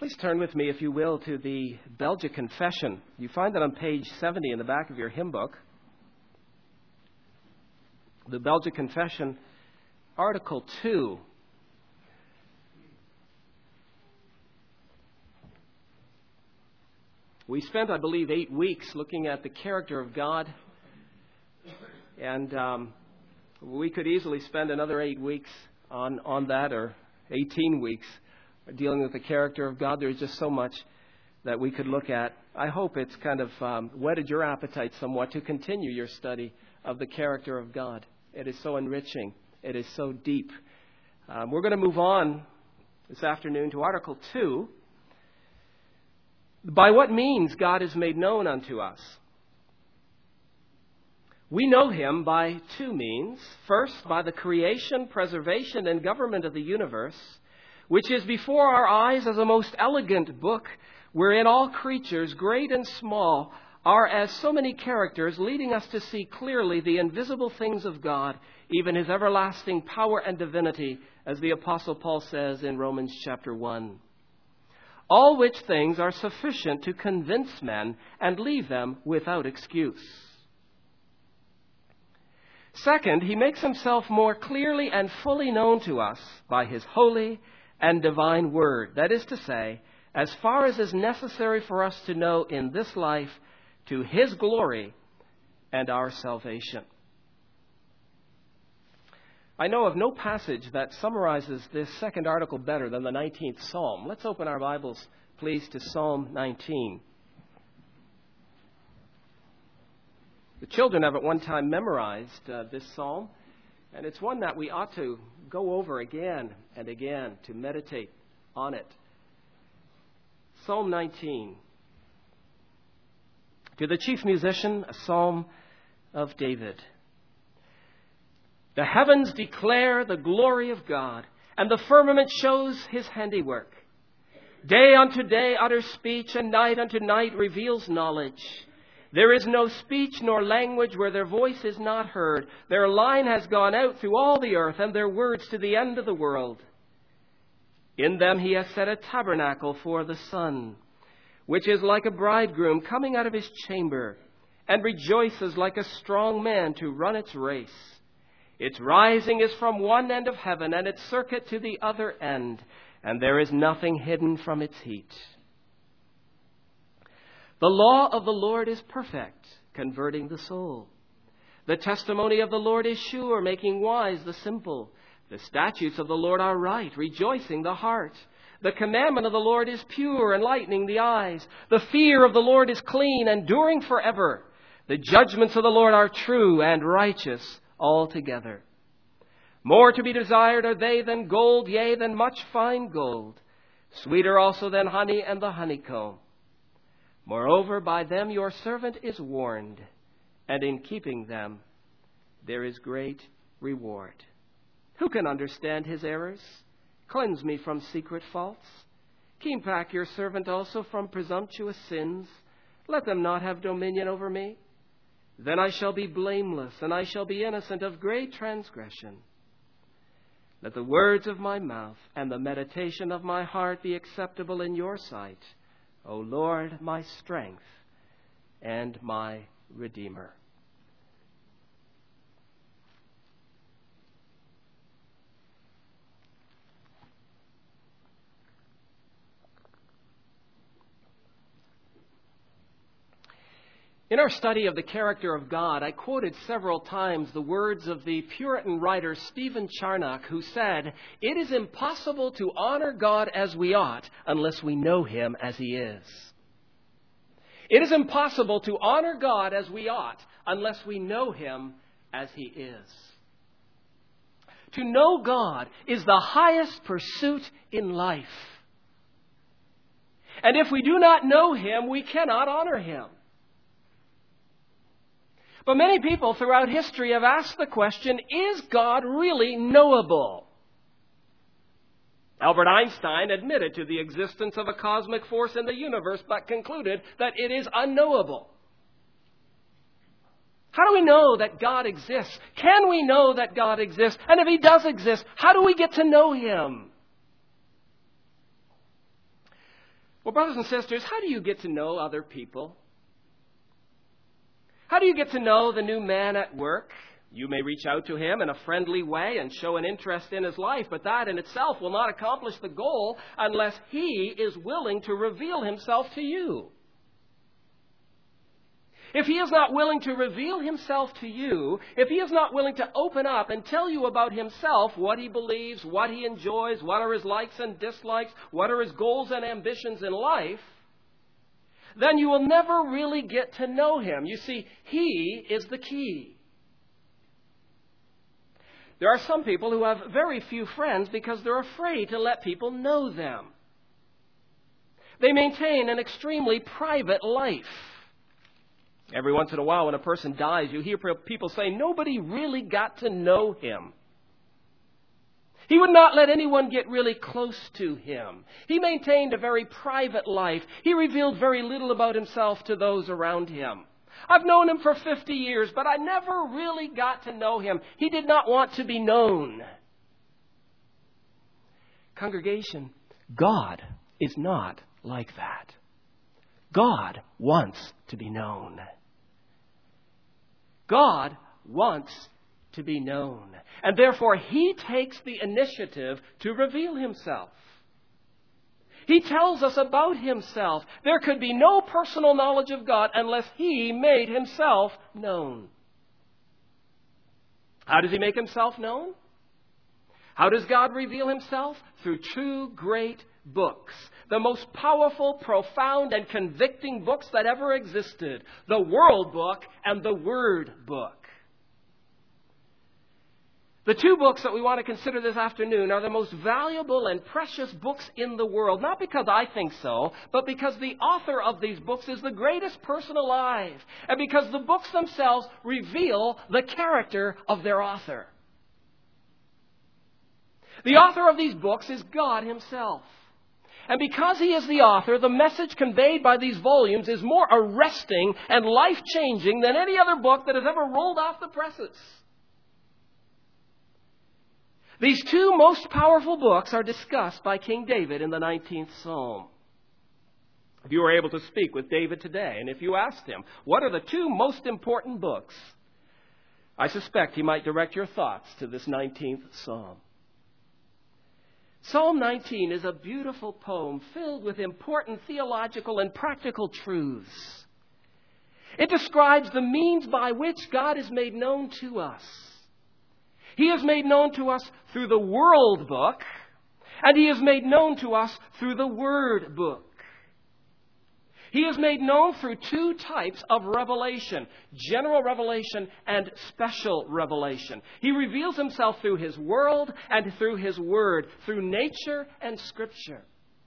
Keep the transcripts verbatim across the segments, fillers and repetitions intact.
Please turn with me, if you will, to the Belgic Confession. You find that on page seventy in the back of your hymn book. The Belgic Confession, Article two. We spent, I believe, eight weeks looking at the character of God, and um, we could easily spend another eight weeks on, on that, or eighteen weeks, dealing with the character of God. There's just so much that we could look at. I hope it's kind of um, whetted your appetite somewhat to continue your study of the character of God. It is so enriching. It is so deep. Um, we're going to move on this afternoon to Article two. By what means God is made known unto us? We know Him by two means. First, by the creation, preservation, and government of the universe, which is before our eyes as a most elegant book, wherein all creatures, great and small, are as so many characters, leading us to see clearly the invisible things of God, even His everlasting power and divinity, as the Apostle Paul says in Romans chapter one. All which things are sufficient to convince men and leave them without excuse. Second, He makes Himself more clearly and fully known to us by His holy and divine word. That is to say, as far as is necessary for us to know in this life, to His glory and our salvation. I know of no passage that summarizes this second article better than the nineteenth Psalm. Let's open our Bibles, please, to Psalm nineteen. The children have at one time memorized uh, this psalm, and it's one that we ought to go over again and again to meditate on it. Psalm nineteen. To the chief musician, a psalm of David. The heavens declare the glory of God, and the firmament shows His handiwork. Day unto day utters speech, and night unto night reveals knowledge. There is no speech nor language where their voice is not heard. Their line has gone out through all the earth, and their words to the end of the world. In them He has set a tabernacle for the sun, which is like a bridegroom coming out of his chamber, and rejoices like a strong man to run its race. Its rising is from one end of heaven, and its circuit to the other end, and there is nothing hidden from its heat. The law of the Lord is perfect, converting the soul. The testimony of the Lord is sure, making wise the simple. The statutes of the Lord are right, rejoicing the heart. The commandment of the Lord is pure, enlightening the eyes. The fear of the Lord is clean, enduring forever. The judgments of the Lord are true and righteous altogether. More to be desired are they than gold, yea, than much fine gold. Sweeter also than honey and the honeycomb. Moreover, by them your servant is warned, and in keeping them there is great reward. Who can understand His errors? Cleanse me from secret faults. Keep back your servant also from presumptuous sins. Let them not have dominion over me. Then I shall be blameless, and I shall be innocent of great transgression. Let the words of my mouth and the meditation of my heart be acceptable in your sight, O Lord, my strength and my Redeemer. In our study of the character of God, I quoted several times the words of the Puritan writer Stephen Charnock, who said, "It is impossible to honor God as we ought unless we know Him as He is." It is impossible to honor God as we ought unless we know Him as He is. To know God is the highest pursuit in life. And if we do not know Him, we cannot honor Him. But many people throughout history have asked the question, is God really knowable? Albert Einstein admitted to the existence of a cosmic force in the universe, but concluded that it is unknowable. How do we know that God exists? Can we know that God exists? And if He does exist, how do we get to know Him? Well, brothers and sisters, how do you get to know other people? How do you get to know the new man at work? You may reach out to him in a friendly way and show an interest in his life, but that in itself will not accomplish the goal unless he is willing to reveal himself to you. If he is not willing to reveal himself to you, if he is not willing to open up and tell you about himself, what he believes, what he enjoys, what are his likes and dislikes, what are his goals and ambitions in life, then you will never really get to know him. You see, he is the key. There are some people who have very few friends because they're afraid to let people know them. They maintain an extremely private life. Every once in a while when a person dies, you hear people say, nobody really got to know him. He would not let anyone get really close to him. He maintained a very private life. He revealed very little about himself to those around him. I've known him for fifty years, but I never really got to know him. He did not want to be known. Congregation, God is not like that. God wants to be known. God wants to be known. And therefore, he takes the initiative to reveal himself. He tells us about himself. There could be no personal knowledge of God unless he made himself known. How does he make himself known? How does God reveal himself? Through two great books. The most powerful, profound, and convicting books that ever existed. The World Book and the Word Book. The two books that we want to consider this afternoon are the most valuable and precious books in the world. Not because I think so, but because the author of these books is the greatest person alive. And because the books themselves reveal the character of their author. The author of these books is God himself. And because he is the author, the message conveyed by these volumes is more arresting and life-changing than any other book that has ever rolled off the presses. These two most powerful books are discussed by King David in the nineteenth Psalm. If you were able to speak with David today, and if you asked him, what are the two most important books? I suspect he might direct your thoughts to this nineteenth Psalm. Psalm nineteen is a beautiful poem filled with important theological and practical truths. It describes the means by which God is made known to us. He is made known to us through the World Book, and he is made known to us through the Word Book. He is made known through two types of revelation, general revelation and special revelation. He reveals himself through his world and through his word, through nature and Scripture.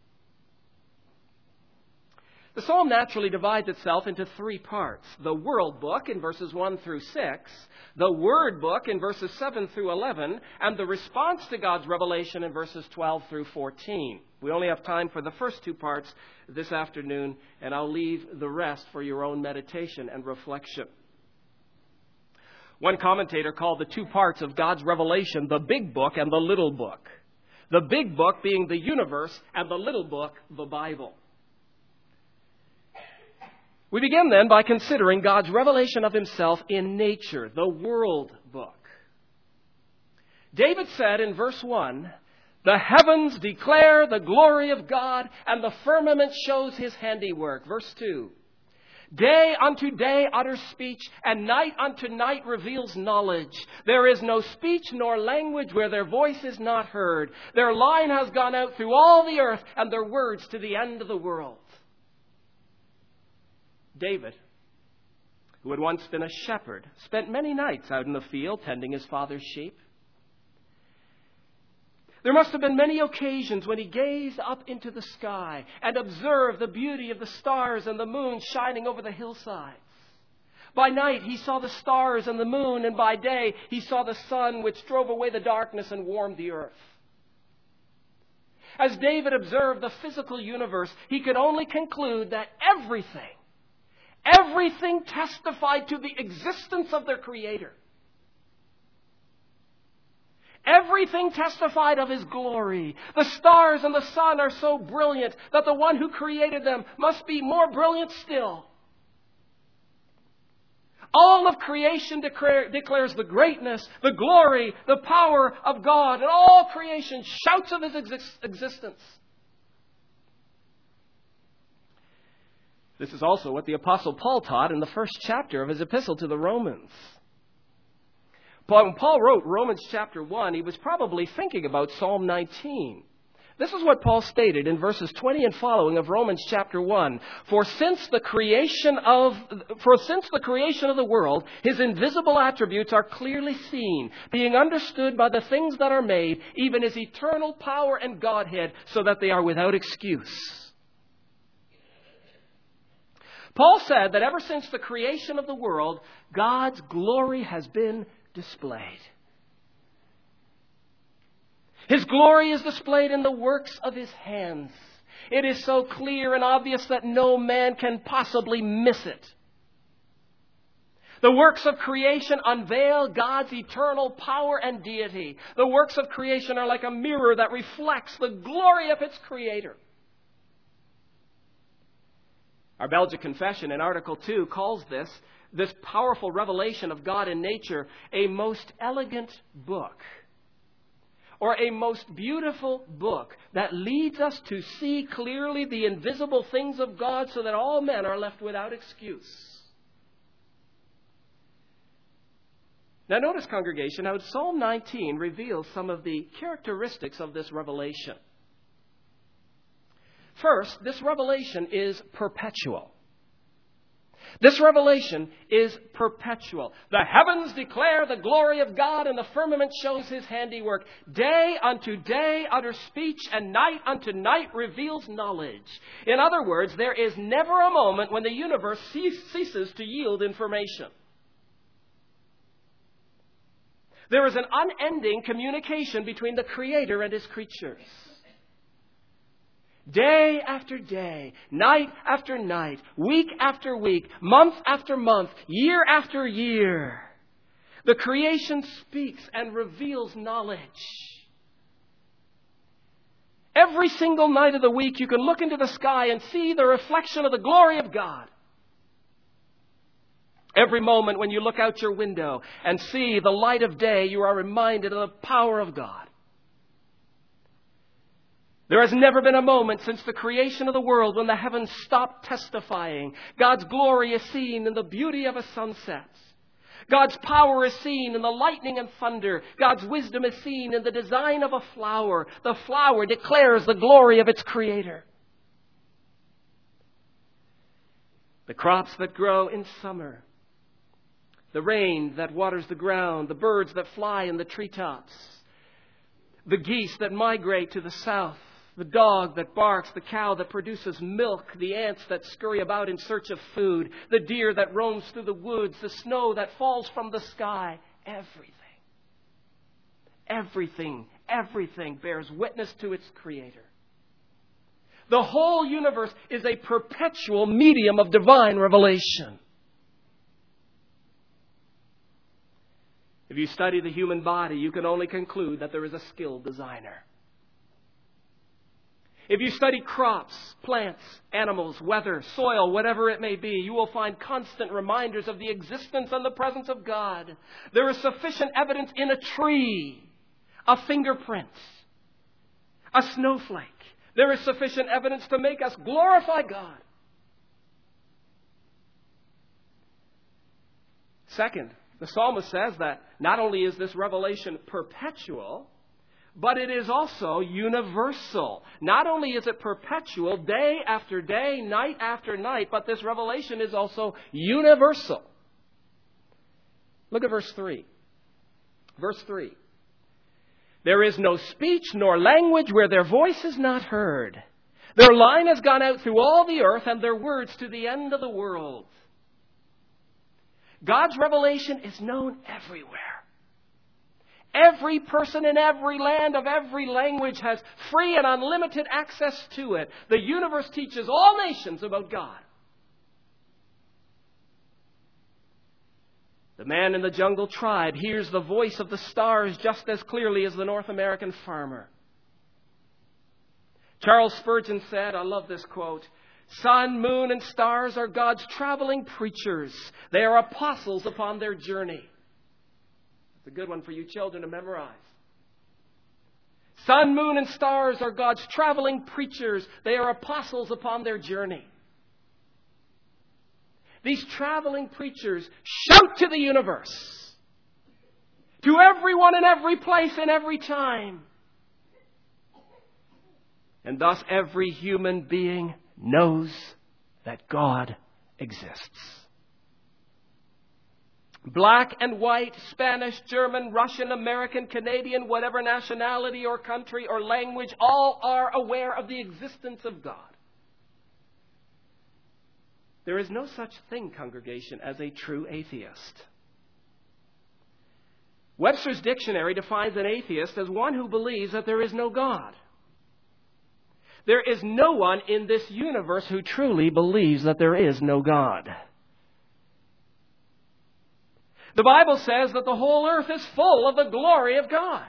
The psalm naturally divides itself into three parts. The World Book in verses one through six, the Word Book in verses seven through eleven, and the response to God's revelation in verses twelve through fourteen. We only have time for the first two parts this afternoon, and I'll leave the rest for your own meditation and reflection. One commentator called the two parts of God's revelation the Big Book and the Little Book. The Big Book being the universe, and the Little Book, the Bible. We begin then by considering God's revelation of himself in nature, the World Book. David said in verse one, "The heavens declare the glory of God, and the firmament shows his handiwork." Verse two, "Day unto day utters speech, and night unto night reveals knowledge. There is no speech nor language where their voice is not heard. Their line has gone out through all the earth, and their words to the end of the world." David, who had once been a shepherd, spent many nights out in the field tending his father's sheep. There must have been many occasions when he gazed up into the sky and observed the beauty of the stars and the moon shining over the hillsides. By night, he saw the stars and the moon, and by day, he saw the sun, which drove away the darkness and warmed the earth. As David observed the physical universe, he could only conclude that everything Everything testified to the existence of their Creator. Everything testified of His glory. The stars and the sun are so brilliant that the one who created them must be more brilliant still. All of creation declare, declares the greatness, the glory, the power of God. And all creation shouts of His exist- existence. This is also what the Apostle Paul taught in the first chapter of his epistle to the Romans. Paul, when Paul wrote Romans chapter one, he was probably thinking about Psalm nineteen. This is what Paul stated in verses twenty and following of Romans chapter one. For since the creation of for since the creation of the world, His invisible attributes are clearly seen, being understood by the things that are made, even His eternal power and Godhead, so that they are without excuse. Paul said that ever since the creation of the world, God's glory has been displayed. His glory is displayed in the works of His hands. It is so clear and obvious that no man can possibly miss it. The works of creation unveil God's eternal power and deity. The works of creation are like a mirror that reflects the glory of its Creator. Our Belgic Confession in Article two calls this, this powerful revelation of God in nature, a most elegant book, or a most beautiful book that leads us to see clearly the invisible things of God so that all men are left without excuse. Now notice, congregation, how Psalm nineteen reveals some of the characteristics of this revelation. First, this revelation is perpetual. This revelation is perpetual. The heavens declare the glory of God, and the firmament shows His handiwork. Day unto day utters speech, and night unto night reveals knowledge. In other words, there is never a moment when the universe ceases to yield information. There is an unending communication between the Creator and His creatures. Day after day, night after night, week after week, month after month, year after year, the creation speaks and reveals knowledge. Every single night of the week, you can look into the sky and see the reflection of the glory of God. Every moment when you look out your window and see the light of day, you are reminded of the power of God. There has never been a moment since the creation of the world when the heavens stopped testifying. God's glory is seen in the beauty of a sunset. God's power is seen in the lightning and thunder. God's wisdom is seen in the design of a flower. The flower declares the glory of its Creator. The crops that grow in summer, the rain that waters the ground, the birds that fly in the treetops, the geese that migrate to the south, the dog that barks, the cow that produces milk, the ants that scurry about in search of food, the deer that roams through the woods, the snow that falls from the sky. Everything, everything, everything bears witness to its Creator. The whole universe is a perpetual medium of divine revelation. If you study the human body, you can only conclude that there is a skilled designer. If you study crops, plants, animals, weather, soil, whatever it may be, you will find constant reminders of the existence and the presence of God. There is sufficient evidence in a tree, a fingerprint, a snowflake. There is sufficient evidence to make us glorify God. Second, the psalmist says that not only is this revelation perpetual, but it is also universal. Not only is it perpetual, day after day, night after night, but this revelation is also universal. Look at verse three. Verse three. There is no speech nor language where their voice is not heard. Their line has gone out through all the earth, and their words to the end of the world. God's revelation is known everywhere. Every person in every land of every language has free and unlimited access to it. The universe teaches all nations about God. The The man in the jungle tribe hears the voice of the stars just as clearly as the North American farmer. Charles Spurgeon said, I love this quote, "Sun, moon, and stars are God's traveling preachers. They are apostles upon their journey." It's a good one for you children to memorize. Sun, moon, and stars are God's traveling preachers. They are apostles upon their journey. These traveling preachers shout to the universe, to everyone in every place and every time. And thus every human being knows that God exists. Black and white, Spanish, German, Russian, American, Canadian, whatever nationality or country or language, all are aware of the existence of God. There is no such thing, congregation, as a true atheist. Webster's dictionary defines an atheist as one who believes that there is no God. There is no one in this universe who truly believes that there is no God. The Bible says that the whole earth is full of the glory of God.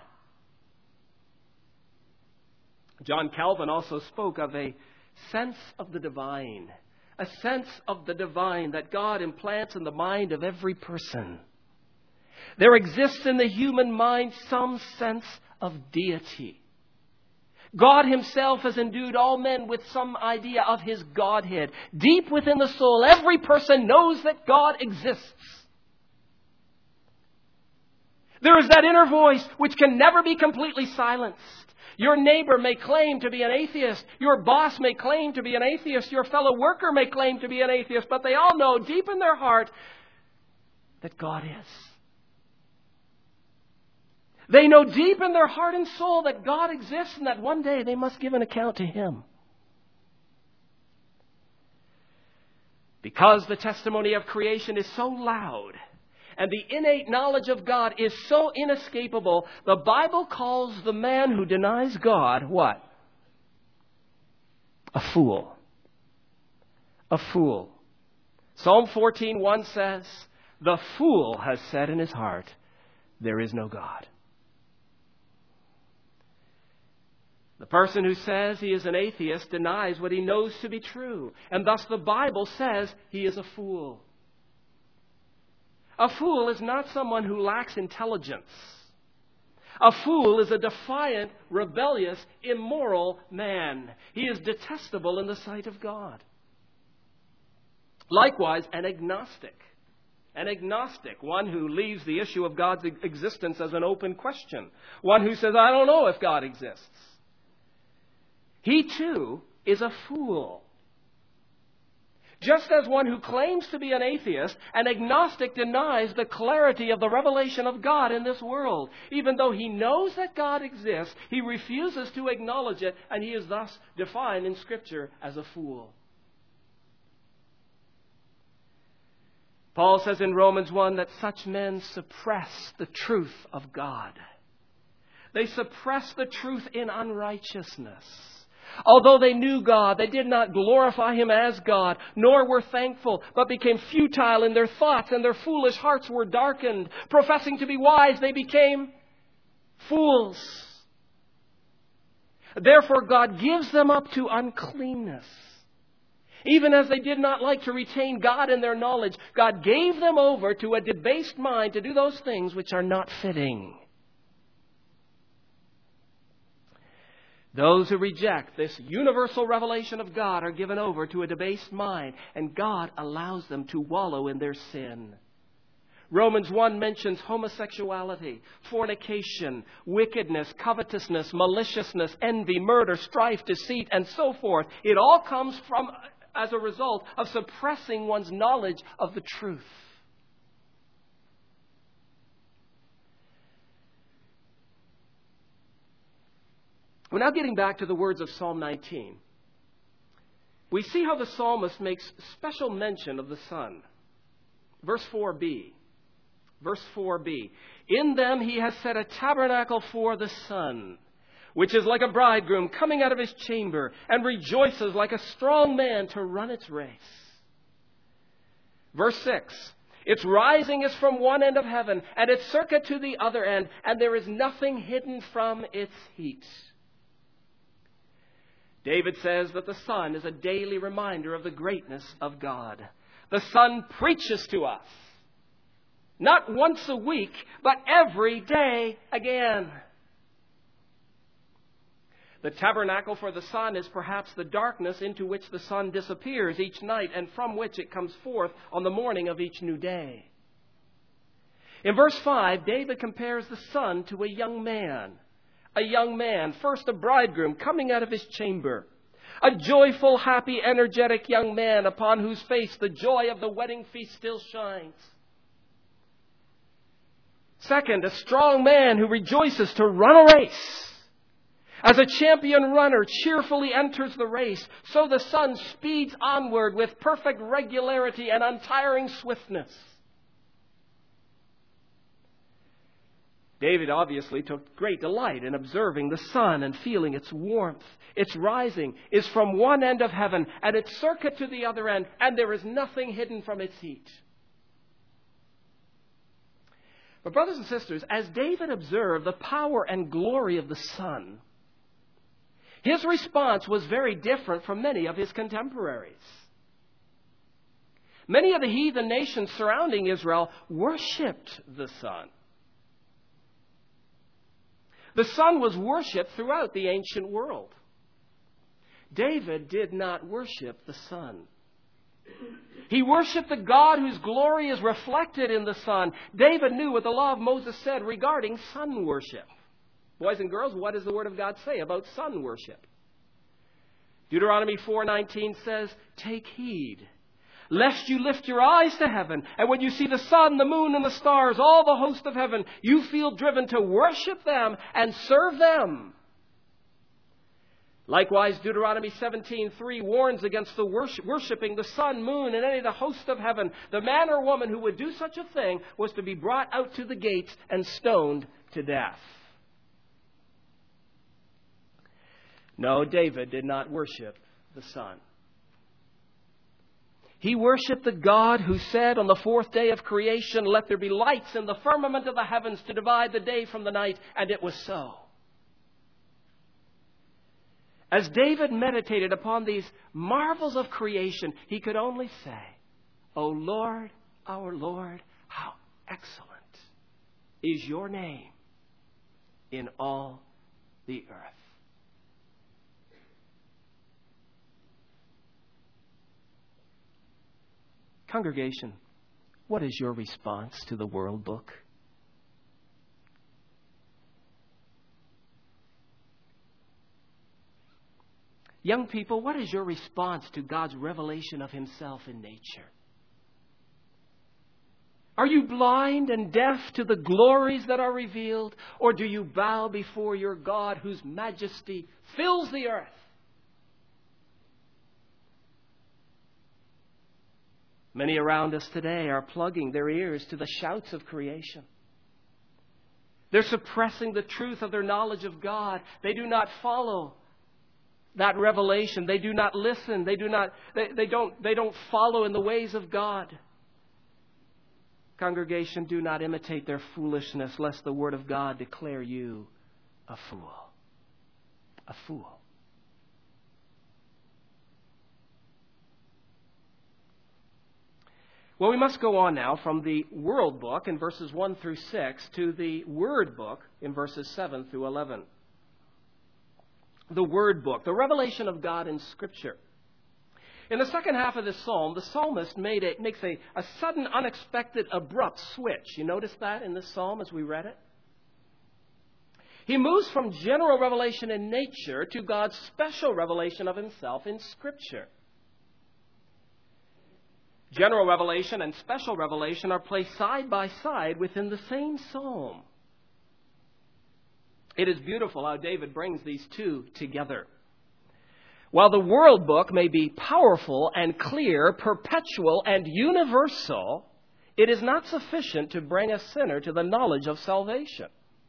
John Calvin also spoke of a sense of the divine. A sense of the divine that God implants in the mind of every person. There exists in the human mind some sense of deity. God Himself has endued all men with some idea of His Godhead. Deep within the soul, every person knows that God exists. There is that inner voice which can never be completely silenced. Your neighbor may claim to be an atheist. Your boss may claim to be an atheist. Your fellow worker may claim to be an atheist. But they all know deep in their heart that God is. They know deep in their heart and soul that God exists and that one day they must give an account to Him. Because the testimony of creation is so loud and the innate knowledge of God is so inescapable, the Bible calls the man who denies God what? A fool. A fool. Psalm fourteen one says, "The fool has said in his heart, there is no God." The person who says he is an atheist denies what he knows to be true. And thus the Bible says he is a fool. A fool is not someone who lacks intelligence. A fool is a defiant, rebellious, immoral man. He is detestable in the sight of God. Likewise, an agnostic. An agnostic, one who leaves the issue of God's existence as an open question. One who says, I don't know if God exists. He too is a fool. Just as one who claims to be an atheist, an agnostic denies the clarity of the revelation of God in this world. Even though he knows that God exists, he refuses to acknowledge it, and he is thus defined in Scripture as a fool. Paul says in Romans one that such men suppress the truth of God. They suppress the truth in unrighteousness. Although they knew God, they did not glorify Him as God, nor were thankful, but became futile in their thoughts, and their foolish hearts were darkened. Professing to be wise, they became fools. Therefore, God gives them up to uncleanness. Even as they did not like to retain God in their knowledge, God gave them over to a debased mind to do those things which are not fitting. Those who reject this universal revelation of God are given over to a debased mind, and God allows them to wallow in their sin. Romans one mentions homosexuality, fornication, wickedness, covetousness, maliciousness, envy, murder, strife, deceit, and so forth. It all comes from as a result of suppressing one's knowledge of the truth. We're now getting back to the words of Psalm nineteen. We see how the psalmist makes special mention of the Son. Verse four b. Verse four b. In them He has set a tabernacle for the sun, which is like a bridegroom coming out of his chamber, and rejoices like a strong man to run its race. Verse six. Its rising is from one end of heaven, and its circuit to the other end, and there is nothing hidden from its heat. David says that the sun is a daily reminder of the greatness of God. The sun preaches to us, not once a week, but every day again. The tabernacle for the sun is perhaps the darkness into which the sun disappears each night and from which it comes forth on the morning of each new day. In verse five, David compares the sun to a young man. A young man, first a bridegroom coming out of his chamber. A joyful, happy, energetic young man upon whose face the joy of the wedding feast still shines. Second, a strong man who rejoices to run a race. As a champion runner cheerfully enters the race, so the sun speeds onward with perfect regularity and untiring swiftness. David obviously took great delight in observing the sun and feeling its warmth. Its rising is from one end of heaven and its circuit to the other end, and there is nothing hidden from its heat. But brothers and sisters, as David observed the power and glory of the sun, his response was very different from many of his contemporaries. Many of the heathen nations surrounding Israel worshipped the sun. The sun was worshipped throughout the ancient world. David did not worship the sun. He worshipped the God whose glory is reflected in the sun. David knew what the law of Moses said regarding sun worship. Boys and girls, what does the Word of God say about sun worship? Deuteronomy four nineteen says, "Take heed, lest you lift your eyes to heaven, and when you see the sun, the moon, and the stars, all the host of heaven, you feel driven to worship them and serve them." Likewise, Deuteronomy seventeen three warns against the worship, worshiping the sun, moon, and any of the host of heaven. The man or woman who would do such a thing was to be brought out to the gates and stoned to death. No, David did not worship the sun. He worshipped the God who said on the fourth day of creation, "Let there be lights in the firmament of the heavens to divide the day from the night," and it was so. As David meditated upon these marvels of creation, he could only say, "O Lord, our Lord, how excellent is your name in all the earth." Congregation, what is your response to the World Book? Young people, what is your response to God's revelation of Himself in nature? Are you blind and deaf to the glories that are revealed, or do you bow before your God whose majesty fills the earth? Many around us today are plugging their ears to the shouts of creation. They're suppressing the truth of their knowledge of God. They do not follow that revelation. They do not listen. They do not, they, they don't, they don't follow in the ways of God. Congregation, do not imitate their foolishness, lest the Word of God declare you a fool. A fool. Well, we must go on now from the World Book in verses one through six to the Word Book in verses seven through eleven. The Word Book, the revelation of God in Scripture. In the second half of this psalm, the psalmist made a, makes a, a sudden, unexpected, abrupt switch. You notice that in this psalm as we read it? He moves from general revelation in nature to God's special revelation of Himself in Scripture. General revelation and special revelation are placed side by side within the same psalm. It is beautiful how David brings these two together. While the World Book may be powerful and clear, perpetual and universal, it is not sufficient to bring a sinner to the knowledge of salvation.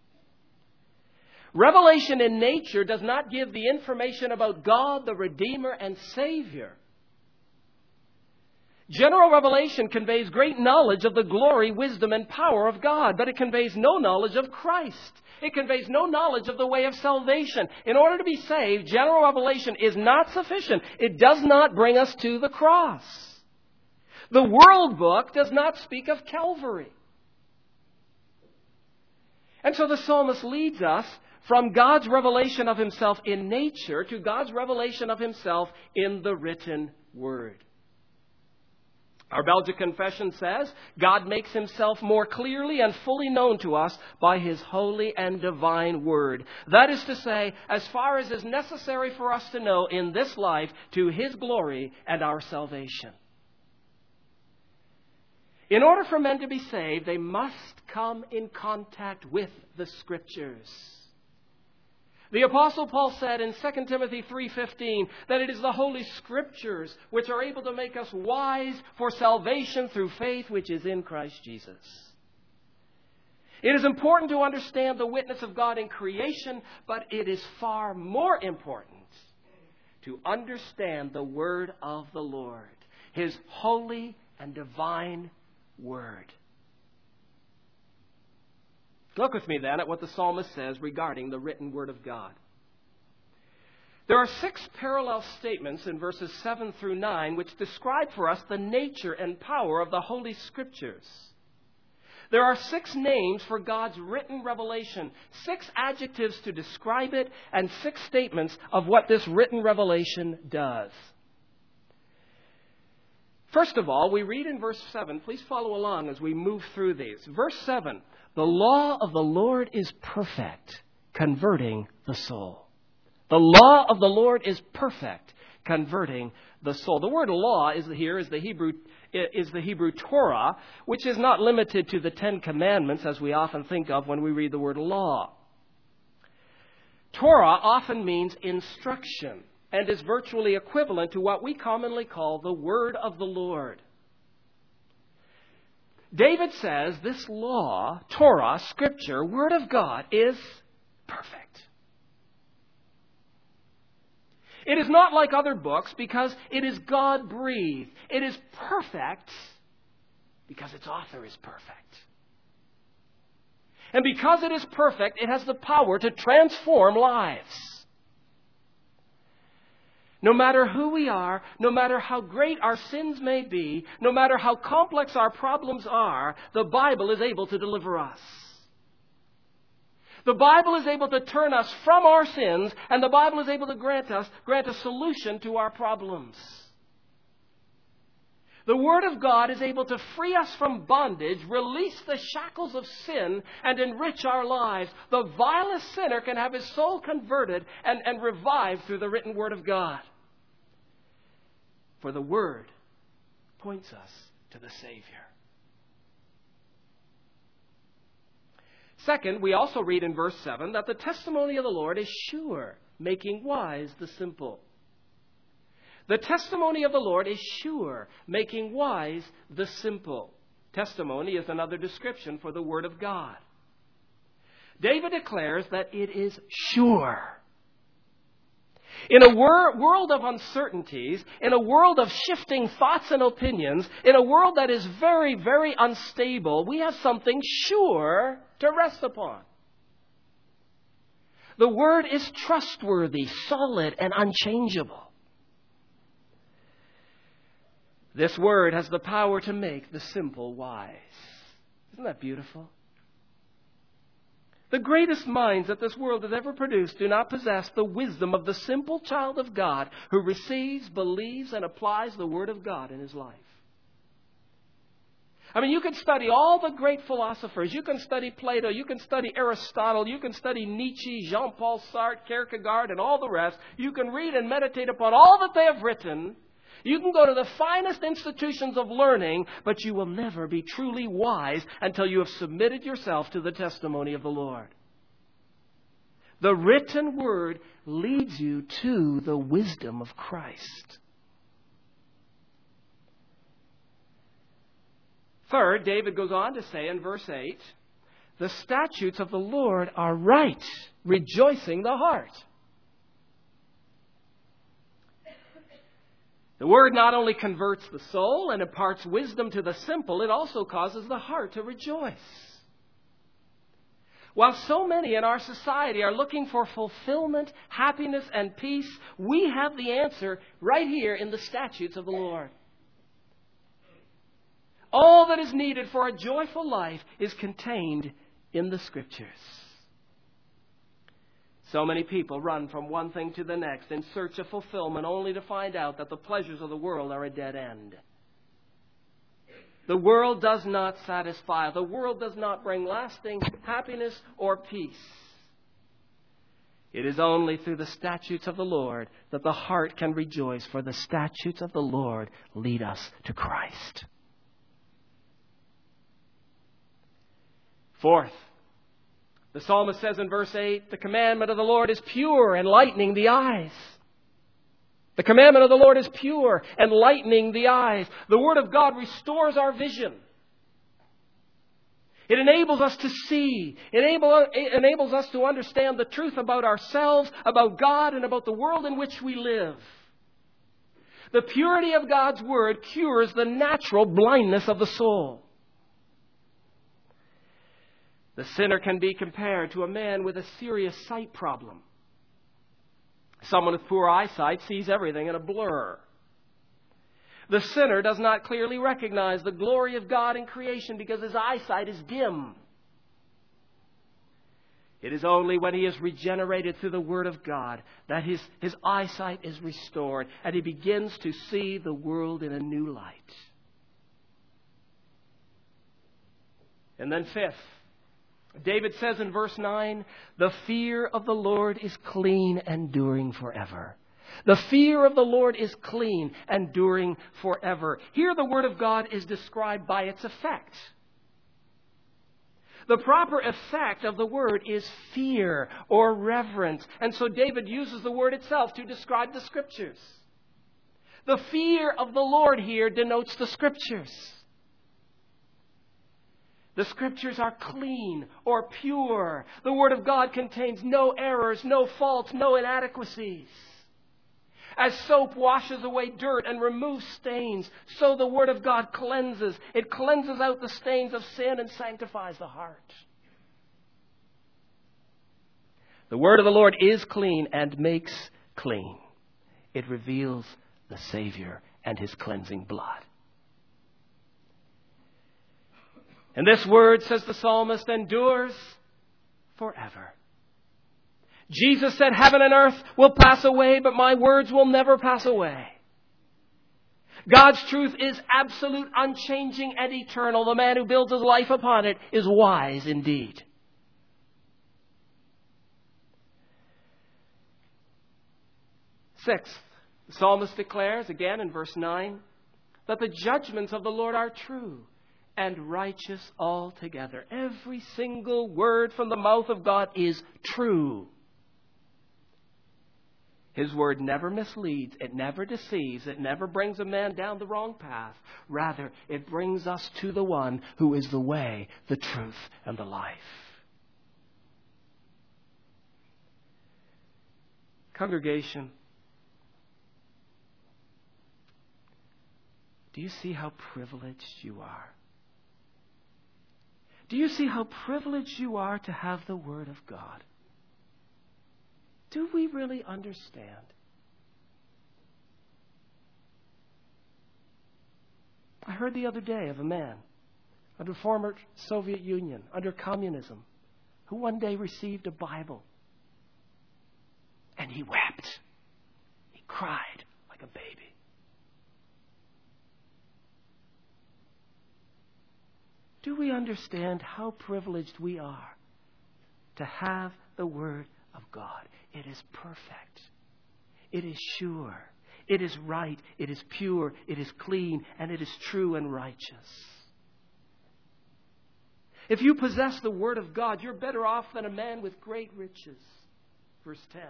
Revelation in nature does not give the information about God, the Redeemer and Savior. General revelation conveys great knowledge of the glory, wisdom, and power of God, but it conveys no knowledge of Christ. It conveys no knowledge of the way of salvation. In order to be saved, general revelation is not sufficient. It does not bring us to the cross. The World Book does not speak of Calvary. And so the psalmist leads us from God's revelation of Himself in nature to God's revelation of Himself in the written Word. Our Belgic Confession says, God makes Himself more clearly and fully known to us by His holy and divine Word. That is to say, as far as is necessary for us to know in this life, to His glory and our salvation. In order for men to be saved, they must come in contact with the Scriptures. The Apostle Paul said in Second Timothy three fifteen that it is the Holy Scriptures which are able to make us wise for salvation through faith which is in Christ Jesus. It is important to understand the witness of God in creation, but it is far more important to understand the Word of the Lord, His holy and divine Word. Look with me then at what the psalmist says regarding the written Word of God. There are six parallel statements in verses seven through nine which describe for us the nature and power of the Holy Scriptures. There are six names for God's written revelation, six adjectives to describe it, and six statements of what this written revelation does. First of all, we read in verse seven. Please follow along as we move through these. Verse seven, the law of the Lord is perfect, converting the soul. The law of the Lord is perfect, converting the soul. The word law is here is the Hebrew is the Hebrew Torah, which is not limited to the Ten Commandments as we often think of when we read the word law. Torah often means instruction and is virtually equivalent to what we commonly call the word of the Lord. David says this law, Torah, Scripture, Word of God, is perfect. It is not like other books because it is God-breathed. It is perfect because its author is perfect. And because it is perfect, it has the power to transform lives. No matter who we are, no matter how great our sins may be, no matter how complex our problems are, the Bible is able to deliver us. The Bible is able to turn us from our sins, and the Bible is able to grant us, grant a solution to our problems. The Word of God is able to free us from bondage, release the shackles of sin, and enrich our lives. The vilest sinner can have his soul converted and, and revived through the written Word of God. For the Word points us to the Savior. Second, we also read in verse seven that the testimony of the Lord is sure, making wise the simple. The testimony of the Lord is sure, making wise the simple. Testimony is another description for the Word of God. David declares that it is sure. In a wor- world of uncertainties, in a world of shifting thoughts and opinions, in a world that is very, very unstable, we have something sure to rest upon. The Word is trustworthy, solid, and unchangeable. This Word has the power to make the simple wise. Isn't that beautiful? The greatest minds that this world has ever produced do not possess the wisdom of the simple child of God who receives, believes, and applies the Word of God in his life. I mean, you can study all the great philosophers. You can study Plato. You can study Aristotle. You can study Nietzsche, Jean-Paul Sartre, Kierkegaard, and all the rest. You can read and meditate upon all that they have written. You can go to the finest institutions of learning, but you will never be truly wise until you have submitted yourself to the testimony of the Lord. The written Word leads you to the wisdom of Christ. Third, David goes on to say in verse eight, the statutes of the Lord are right, rejoicing the heart. The Word not only converts the soul and imparts wisdom to the simple, it also causes the heart to rejoice. While so many in our society are looking for fulfillment, happiness, and peace, we have the answer right here in the statutes of the Lord. All that is needed for a joyful life is contained in the Scriptures. So many people run from one thing to the next in search of fulfillment, only to find out that the pleasures of the world are a dead end. The world does not satisfy. The world does not bring lasting happiness or peace. It is only through the statutes of the Lord that the heart can rejoice, for the statutes of the Lord lead us to Christ. Fourth, the psalmist says in verse eight, the commandment of the Lord is pure, enlightening the eyes. The commandment of the Lord is pure, enlightening the eyes. The Word of God restores our vision. It enables us to see. It enable, it enables us to understand the truth about ourselves, about God, and about the world in which we live. The purity of God's Word cures the natural blindness of the soul. The sinner can be compared to a man with a serious sight problem. Someone with poor eyesight sees everything in a blur. The sinner does not clearly recognize the glory of God in creation because his eyesight is dim. It is only when he is regenerated through the Word of God that his, his eyesight is restored and he begins to see the world in a new light. And then fifth, David says in verse nine, the fear of the Lord is clean, enduring forever. The fear of the Lord is clean, enduring forever. Here the Word of God is described by its effect. The proper effect of the Word is fear or reverence. And so David uses the Word itself to describe the Scriptures. The fear of the Lord here denotes the Scriptures. The Scriptures are clean or pure. The Word of God contains no errors, no faults, no inadequacies. As soap washes away dirt and removes stains, so the Word of God cleanses. It cleanses out the stains of sin and sanctifies the heart. The Word of the Lord is clean and makes clean. It reveals the Savior and His cleansing blood. And this Word, says the psalmist, endures forever. Jesus said, heaven and earth will pass away, but my words will never pass away. God's truth is absolute, unchanging, and eternal. The man who builds his life upon it is wise indeed. Sixth, the psalmist declares, again in verse nine, that the judgments of the Lord are true and righteous altogether. Every single word from the mouth of God is true. His Word never misleads. It never deceives. It never brings a man down the wrong path. Rather, it brings us to the one who is the way, the truth, and the life. Congregation, do you see how privileged you are? Do you see how privileged you are to have the Word of God? Do we really understand? I heard the other day of a man under former Soviet Union, under communism, who one day received a Bible. And he wept. He cried like a baby. Do we understand how privileged we are to have the Word of God? It is perfect. It is sure. It is right. It is pure. It is clean. And it is true and righteous. If you possess the Word of God, you're better off than a man with great riches. Verse ten.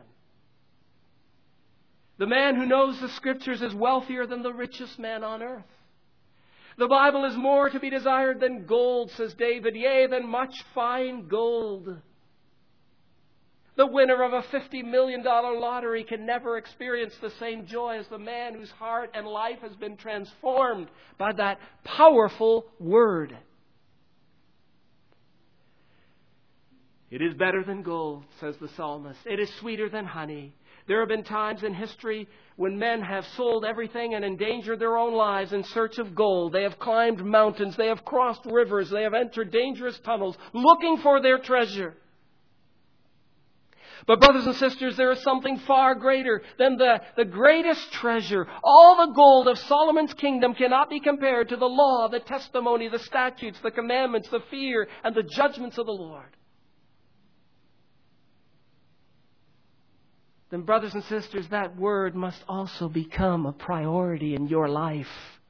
The man who knows the Scriptures is wealthier than the richest man on earth. The Bible is more to be desired than gold, says David, yea, than much fine gold. The winner of a fifty million dollars lottery can never experience the same joy as the man whose heart and life has been transformed by that powerful word. It is better than gold, says the psalmist. It is sweeter than honey. There have been times in history when men have sold everything and endangered their own lives in search of gold. They have climbed mountains. They have crossed rivers. They have entered dangerous tunnels looking for their treasure. But brothers and sisters, there is something far greater than the, the greatest treasure. All the gold of Solomon's kingdom cannot be compared to the law, the testimony, the statutes, the commandments, the fear, and the judgments of the Lord. Then, brothers and sisters, that word must also become a priority in your life.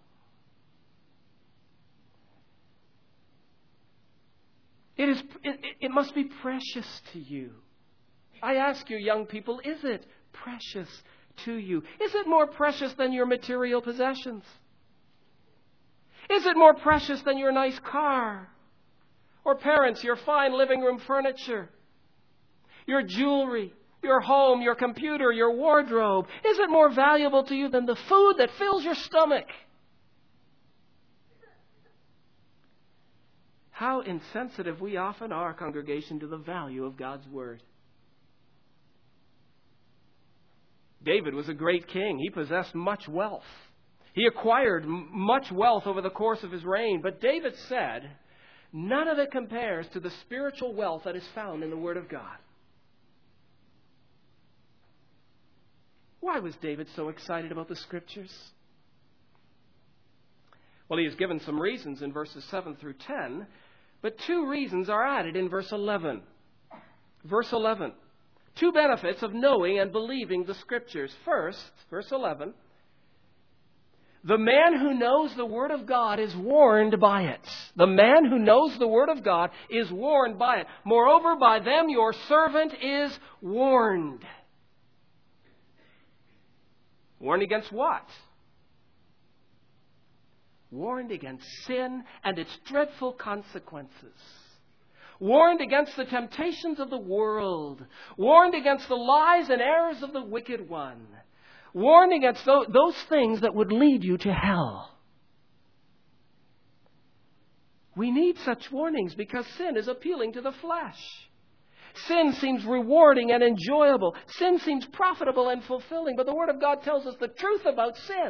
It is, it, it must be precious to you. I ask you, young people, is it precious to you? Is it more precious than your material possessions? Is it more precious than your nice car? Or parents, your fine living room furniture? Your jewelry? Your home, your computer, your wardrobe? Is it more valuable to you than the food that fills your stomach? How insensitive we often are, congregation, to the value of God's Word. David was a great king. He possessed much wealth. He acquired m- much wealth over the course of his reign. But David said, none of it compares to the spiritual wealth that is found in the Word of God. Why was David so excited about the Scriptures? Well, he is given some reasons in verses seven through ten, but two reasons are added in verse eleven. Verse eleven. Two benefits of knowing and believing the Scriptures. First, verse eleven, the man who knows the Word of God is warned by it. The man who knows the Word of God is warned by it. Moreover, by them your servant is warned. Warned against what? Warned against sin and its dreadful consequences. Warned against the temptations of the world. Warned against the lies and errors of the wicked one. Warned against those things that would lead you to hell. We need such warnings because sin is appealing to the flesh. Sin seems rewarding and enjoyable. Sin seems profitable and fulfilling. But the Word of God tells us the truth about sin.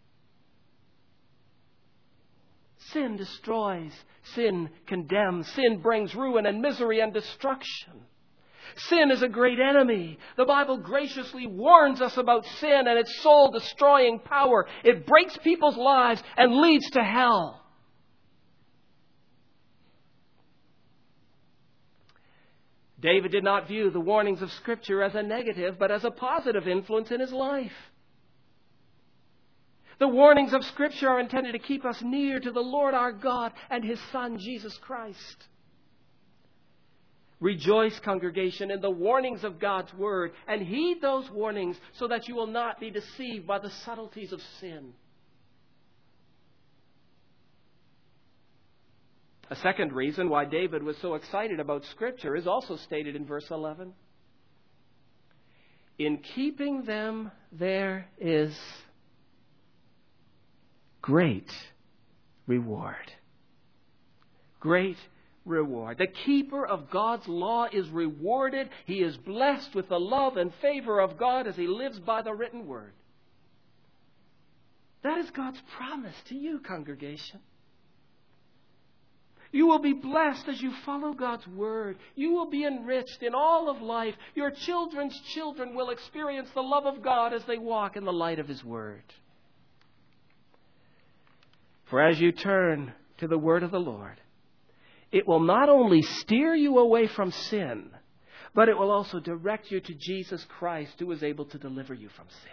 Sin destroys. Sin condemns. Sin brings ruin and misery and destruction. Sin is a great enemy. The Bible graciously warns us about sin and its soul-destroying power. It breaks people's lives and leads to hell. David did not view the warnings of Scripture as a negative, but as a positive influence in his life. The warnings of Scripture are intended to keep us near to the Lord our God and His Son, Jesus Christ. Rejoice, congregation, in the warnings of God's Word, and heed those warnings so that you will not be deceived by the subtleties of sin. A second reason why David was so excited about Scripture is also stated in verse eleven. In keeping them there is great reward. Great reward. The keeper of God's law is rewarded. He is blessed with the love and favor of God as he lives by the written word. That is God's promise to you, congregation. You will be blessed as you follow God's word. You will be enriched in all of life. Your children's children will experience the love of God as they walk in the light of His word. For as you turn to the word of the Lord, it will not only steer you away from sin, but it will also direct you to Jesus Christ, who is able to deliver you from sin.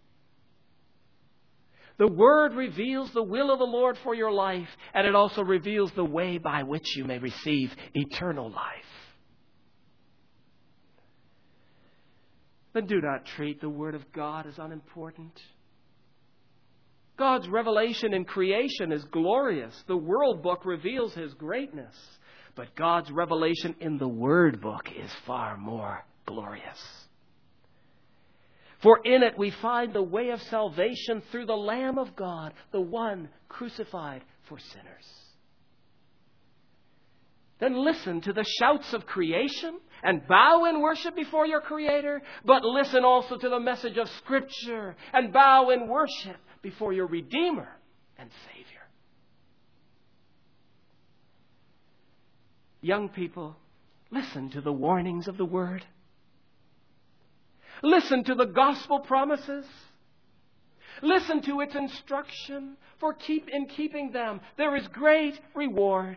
The Word reveals the will of the Lord for your life, and it also reveals the way by which you may receive eternal life. Then do not treat the Word of God as unimportant. God's revelation in creation is glorious. The World Book reveals His greatness. But God's revelation in the Word Book is far more glorious. For in it we find the way of salvation through the Lamb of God, the one crucified for sinners. Then listen to the shouts of creation and bow in worship before your Creator, but listen also to the message of Scripture and bow in worship before your Redeemer and Savior. Young people, listen to the warnings of the Word. Listen to the gospel promises. Listen to its instruction, for keep in keeping them there is great reward.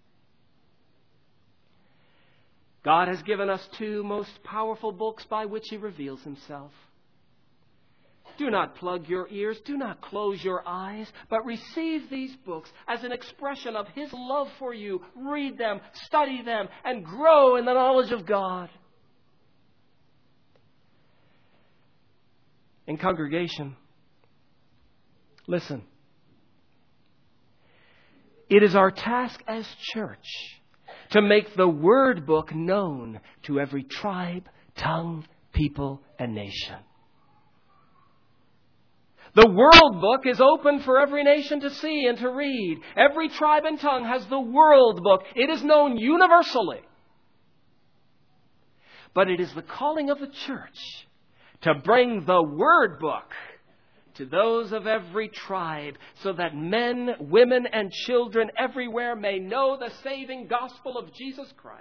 God has given us two most powerful books by which He reveals Himself. Do not plug your ears, do not close your eyes, but receive these books as an expression of His love for you. Read them, study them, and grow in the knowledge of God. In congregation, listen. It is our task as church to make the Word book known to every tribe, tongue, people, and nation. The World Book is open for every nation to see and to read. Every tribe and tongue has the World Book. It is known universally. But it is the calling of the church to bring the Word Book to those of every tribe, so that men, women, and children everywhere may know the saving gospel of Jesus Christ.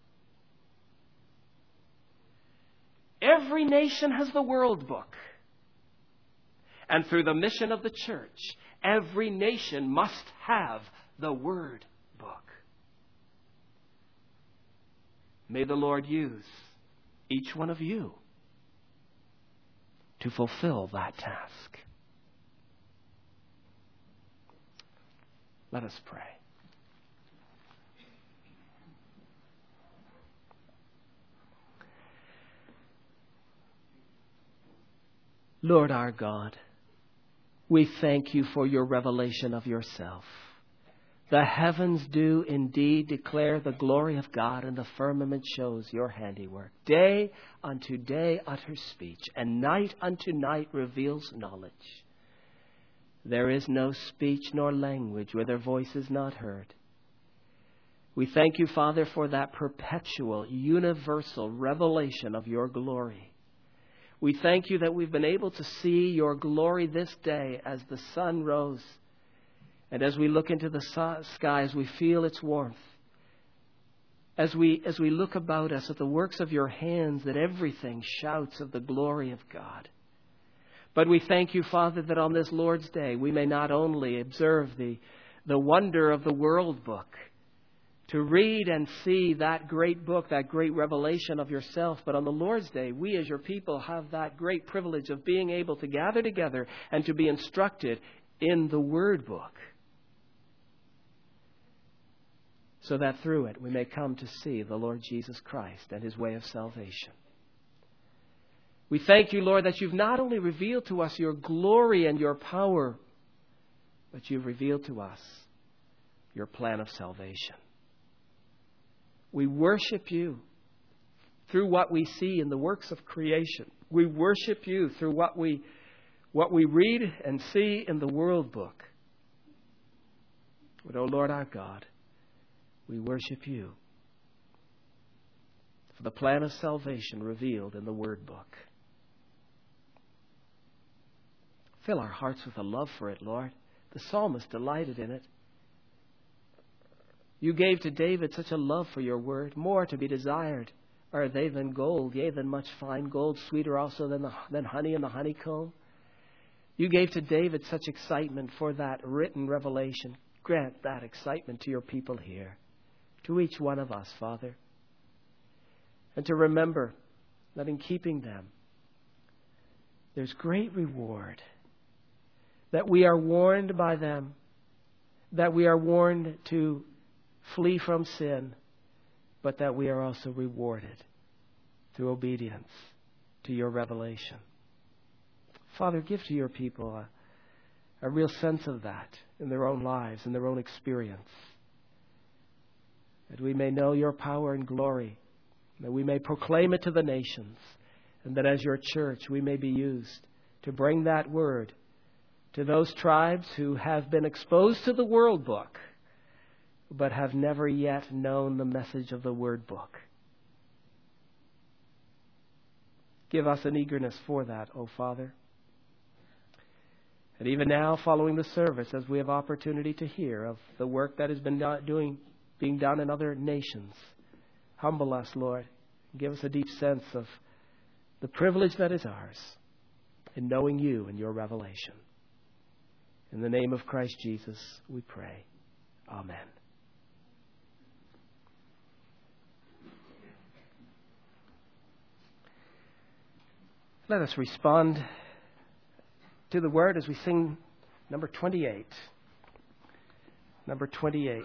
Every nation has the World Book. And through the mission of the church, every nation must have the Word Book. May the Lord use each one of you to fulfill that task. Let us pray. Lord our God, we thank You for Your revelation of Yourself. The heavens do indeed declare the glory of God, and the firmament shows Your handiwork. Day unto day utters speech, and night unto night reveals knowledge. There is no speech nor language where their voice is not heard. We thank You, Father, for that perpetual, universal revelation of Your glory. We thank You that we've been able to see Your glory this day as the sun rose. And as we look into the skies, we feel its warmth. As we, as we look about us at the works of Your hands, that everything shouts of the glory of God. But we thank You, Father, that on this Lord's Day, we may not only observe the, the wonder of the World Book, to read and see that great book, that great revelation of Yourself, but on the Lord's Day, we as Your people have that great privilege of being able to gather together and to be instructed in the Word Book, so that through it we may come to see the Lord Jesus Christ and His way of salvation. We thank You, Lord, that You've not only revealed to us Your glory and Your power, but You've revealed to us Your plan of salvation. We worship You through what we see in the works of creation. We worship You through what we, what we read and see in the World Book. But, O Lord our God, we worship You for the plan of salvation revealed in the Word Book. Fill our hearts with a love for it, Lord. The psalmist delighted in it. You gave to David such a love for Your word. More to be desired are they than gold, yea, than much fine gold, sweeter also than, the, than honey in the honeycomb. You gave to David such excitement for that written revelation. Grant that excitement to Your people here, to each one of us, Father. And to remember that in keeping them, there's great reward. That we are warned by them, that we are warned to flee from sin, but that we are also rewarded through obedience to Your revelation. Father, give to Your people a, a real sense of that in their own lives, in their own experience, that we may know Your power and glory that we may proclaim it to the nations, and that as your church we may be used to bring that word to those tribes who have been exposed to the world book, but have never yet known the message of the word book. Give us an eagerness for that, O Father. And even now, following the service, as we have opportunity to hear of the work that has been doing, being done in other nations, humble us, Lord. Give us a deep sense of the privilege that is ours in knowing you and your revelation. In the name of Christ Jesus, we pray. Amen. Let us respond to the word as we sing number twenty-eight. Number twenty-eight.